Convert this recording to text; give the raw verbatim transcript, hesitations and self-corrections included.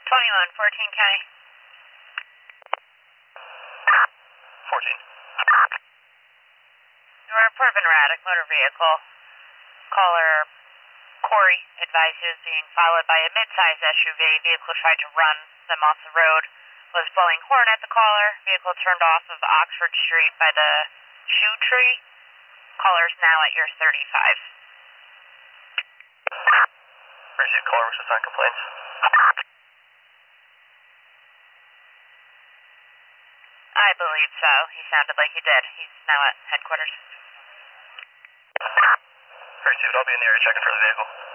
twenty-one, fourteen County. fourteen. You were report of an erratic motor vehicle. Caller Corey advised he was being followed by a mid-sized S U V. Vehicle tried to run them off the road. Was blowing horn at the caller. Vehicle turned off of Oxford Street by the shoe tree. Caller's now at your thirty-five. Received caller, wish to sign complaints. I believe so. He sounded like he did. He's now at headquarters. Received, I'll be in the area checking for the vehicle.